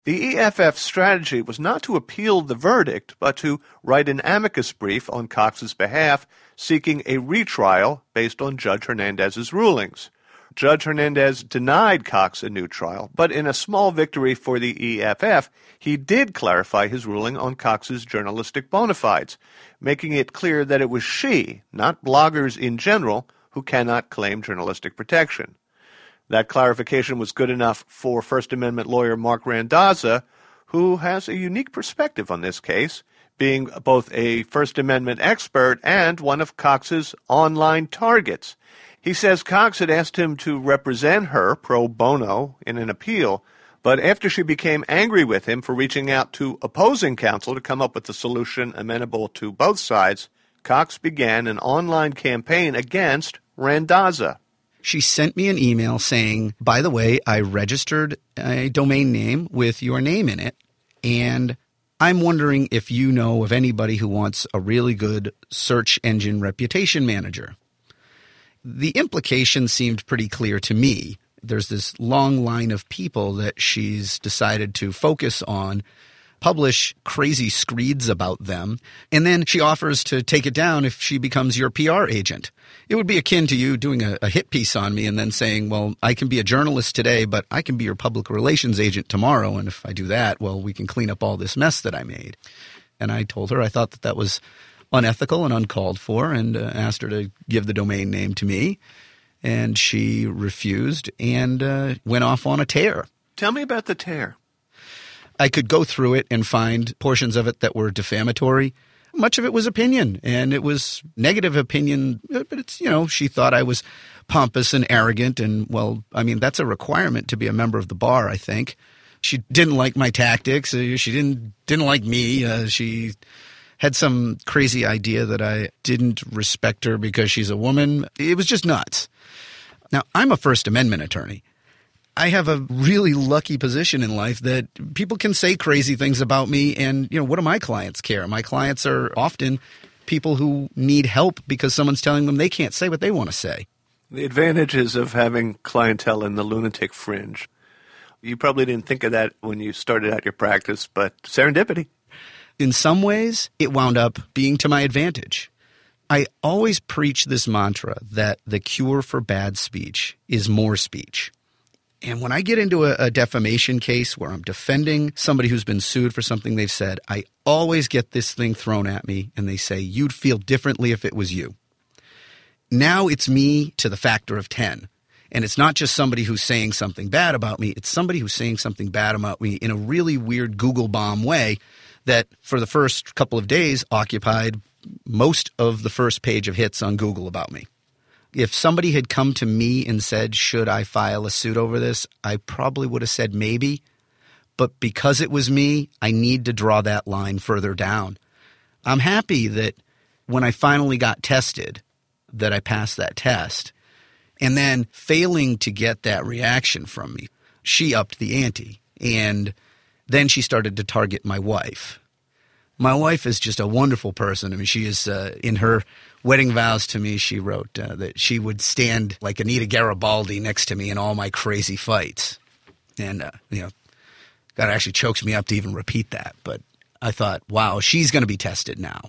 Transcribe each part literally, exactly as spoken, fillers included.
The E F F's strategy was not to appeal the verdict, but to write an amicus brief on Cox's behalf, seeking a retrial based on Judge Hernandez's rulings. Judge Hernandez denied Cox a new trial, but in a small victory for the E F F, he did clarify his ruling on Cox's journalistic bona fides, making it clear that it was she, not bloggers in general, who cannot claim journalistic protection. That clarification was good enough for First Amendment lawyer Mark Randazza, who has a unique perspective on this case, being both a First Amendment expert and one of Cox's online targets. He says Cox had asked him to represent her pro bono in an appeal, but after she became angry with him for reaching out to opposing counsel to come up with a solution amenable to both sides, Cox began an online campaign against Randazza. She sent me an email saying, by the way, I registered a domain name with your name in it, and I'm wondering if you know of anybody who wants a really good search engine reputation manager. The implication seemed pretty clear to me. There's this long line of people that she's decided to focus on, publish crazy screeds about them, and then she offers to take it down if she becomes your P R agent. It would be akin to you doing a, a hit piece on me and then saying, well, I can be a journalist today, but I can be your public relations agent tomorrow, and if I do that, well, we can clean up all this mess that I made. And I told her I thought that that was unethical and uncalled for, and uh, asked her to give the domain name to me, and she refused and uh, went off on a tear. Tell me about the tear. I could go through it and find portions of it that were defamatory. Much of it was opinion, and it was negative opinion, but it's, you know, she thought I was pompous and arrogant, and, well, I mean, that's a requirement to be a member of the bar, I think. She didn't like my tactics. She didn't didn't like me. Uh, she had some crazy idea that I didn't respect her because she's a woman. It was just nuts. Now, I'm a First Amendment attorney. I have a really lucky position in life that people can say crazy things about me, and, you know, what do my clients care? My clients are often people who need help because someone's telling them they can't say what they want to say. The advantages of having clientele in the lunatic fringe. You probably didn't think of that when you started out your practice, but serendipity. In some ways, it wound up being to my advantage. I always preach this mantra that the cure for bad speech is more speech. And when I get into a, a defamation case where I'm defending somebody who's been sued for something they've said, I always get this thing thrown at me, and they say, you'd feel differently if it was you. Now it's me to the factor of ten. And it's not just somebody who's saying something bad about me. It's somebody who's saying something bad about me in a really weird Google bomb way that for the first couple of days occupied most of the first page of hits on Google about me. If somebody had come to me and said, should I file a suit over this, I probably would have said maybe. But because it was me, I need to draw that line further down. I'm happy that when I finally got tested, that I passed that test. And then failing to get that reaction from me, she upped the ante. And then she started to target my wife. My wife is just a wonderful person. I mean, she is uh, in her wedding vows to me, she wrote uh, that she would stand like Anita Garibaldi next to me in all my crazy fights. And, uh, you know, God, it actually chokes me up to even repeat that. But I thought, wow, she's going to be tested now.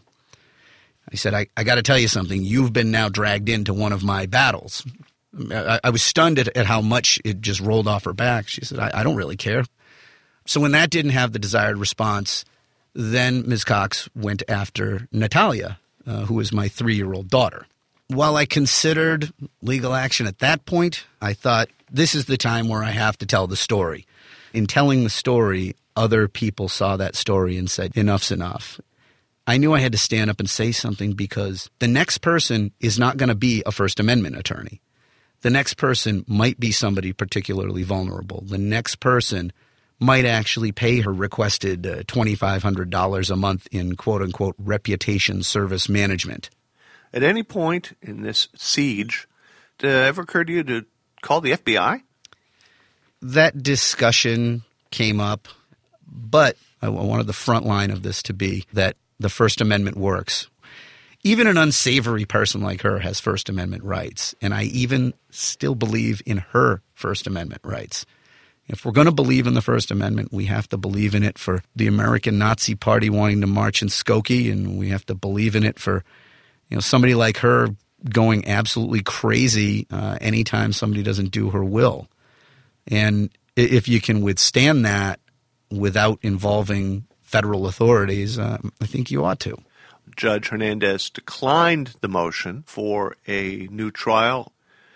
I said, I, I got to tell you something. You've been now dragged into one of my battles. I, I was stunned at, at how much it just rolled off her back. She said, I, I don't really care. So when that didn't have the desired response, then Miz Cox went after Natalia, uh, who is my three-year-old daughter. While I considered legal action at that point, I thought this is the time where I have to tell the story. In telling the story, other people saw that story and said, enough's enough. I knew I had to stand up and say something because the next person is not going to be a First Amendment attorney. The next person might be somebody particularly vulnerable. The next person might actually pay her requested uh, two thousand five hundred dollars a month in quote-unquote reputation service management. At any point in this siege, did it ever occur to you to call the F B I? That discussion came up, but I wanted the front line of this to be that the First Amendment works. Even an unsavory person like her has First Amendment rights, and I even still believe in her First Amendment rights. If we're going to believe in the First Amendment, we have to believe in it for the American Nazi Party wanting to march in Skokie, and we have to believe in it for, you know, somebody like her going absolutely crazy uh, anytime somebody doesn't do her will. And if you can withstand that without involving federal authorities, uh, I think you ought to. Judge Hernandez declined the motion for a new trial,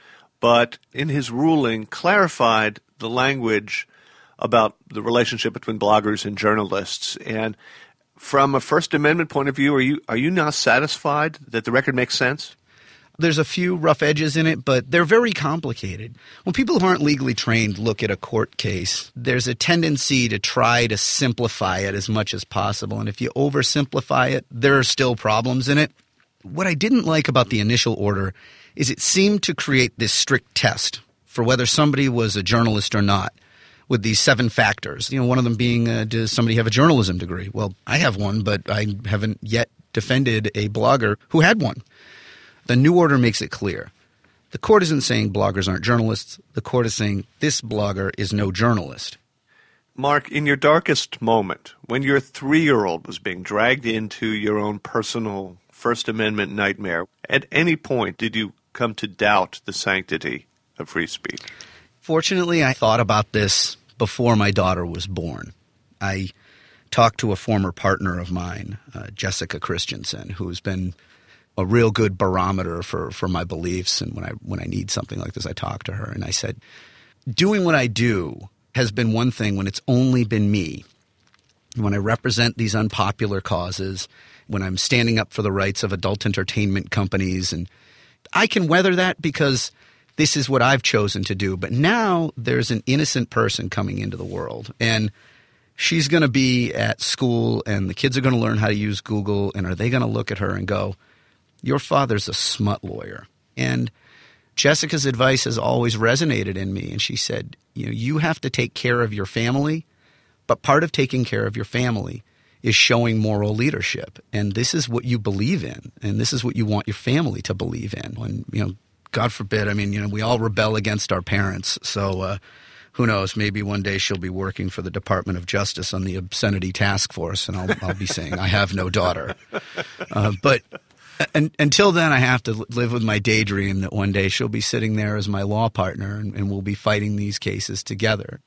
but in his ruling clarified the language about the relationship between bloggers and journalists. And from a First Amendment point of view, are you are you now satisfied that the record makes sense? There's a few rough edges in it, but they're very complicated. When people who aren't legally trained look at a court case, there's a tendency to try to simplify it as much as possible. And if you oversimplify it, there are still problems in it. What I didn't like about the initial order is it seemed to create this strict test for whether somebody was a journalist or not, with these seven factors. You know, one of them being, uh, does somebody have a journalism degree? Well, I have one, but I haven't yet defended a blogger who had one. The new order makes it clear. The court isn't saying bloggers aren't journalists. The court is saying this blogger is no journalist. Mark, in your darkest moment, when your three-year-old was being dragged into your own personal First Amendment nightmare, at any point did you come to doubt the sanctity of free speech? Fortunately, I thought about this before my daughter was born. I talked to a former partner of mine, uh, Jessica Christensen, who's been a real good barometer for, for my beliefs. And when I when I need something like this, I talk to her. And I said, doing what I do has been one thing when it's only been me. When I represent these unpopular causes, when I'm standing up for the rights of adult entertainment companies, and I can weather that because this is what I've chosen to do. But now there's an innocent person coming into the world, and she's going to be at school, and the kids are going to learn how to use Google, and are they going to look at her and go, your father's a smut lawyer? And Jessica's advice has always resonated in me. And she said, you know, you have to take care of your family, but part of taking care of your family is showing moral leadership. And this is what you believe in, and this is what you want your family to believe in. And, you know, God forbid, I mean, you know, we all rebel against our parents. So uh, who knows, maybe one day she'll be working for the Department of Justice on the obscenity task force, and I'll, I'll be saying, I have no daughter. Uh, but And, until then, I have to live with my daydream that one day she'll be sitting there as my law partner, and, and we'll be fighting these cases together.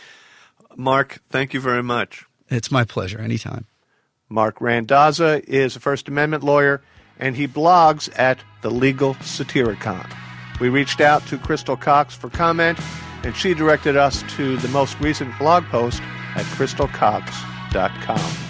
Mark, thank you very much. It's my pleasure. Anytime. Mark Randazza is a First Amendment lawyer, and he blogs at The Legal Satyricon. We reached out to Crystal Cox for comment, and she directed us to the most recent blog post at crystal cox dot com.